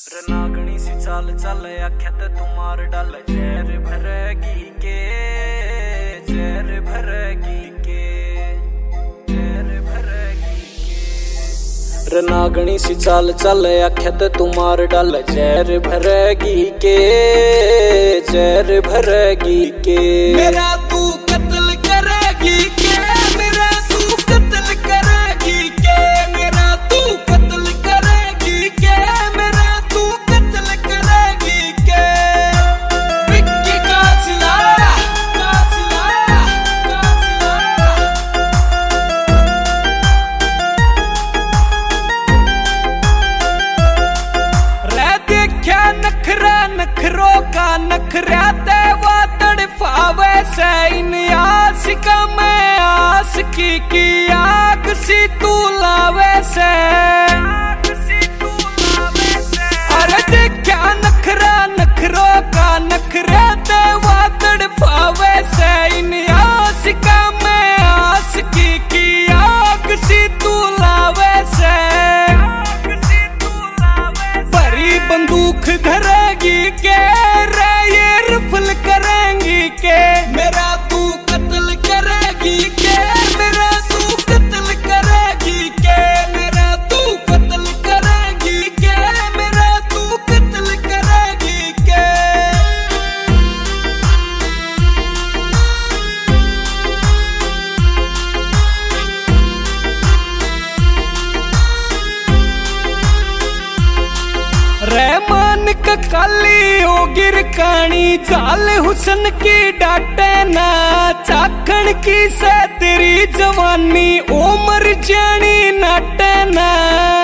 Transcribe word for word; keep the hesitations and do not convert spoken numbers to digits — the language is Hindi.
नागणी सी चाल चल आख्या ते तुम्हार डाल जहर भरेगी के जहर भरेगी के जहर भरेगी के रे नागणी सी चाल चल आख्या ते तुम्हार डाल जहर भरेगी के जहर भरेगी के मेरा तू कत्ल करेगी के मेरा तू कत्ल करेगी के मेरा तू कत्ल करेगी के मेरा तू कत्ल करेगी के विक्की का चिल्लाया का चिल्लाया का चिल्लाया रे देखा नखरा नखरों का नखरा ते वातड़ फावे से इन आशिका में आस की की आग सी तू लावे से अरे देखा नखरा नखरों का नखरा ते वातड़ फावे से इन आशिका में आस की की आग सी तू लावे से बड़ी बंदूक धरेगी के रे ये रफल करेंगी के मेरा तू कत्ल करेगी के मेरा तू कत्ल करेगी के मेरा तू कत्ल करेगी के मेरा तू कत्ल करेगी के रहमान का काली ओ गिर कानी जाल हुसन की डाटे ना चाखण की से तेरी जवानी उमर जानी नाटे ना।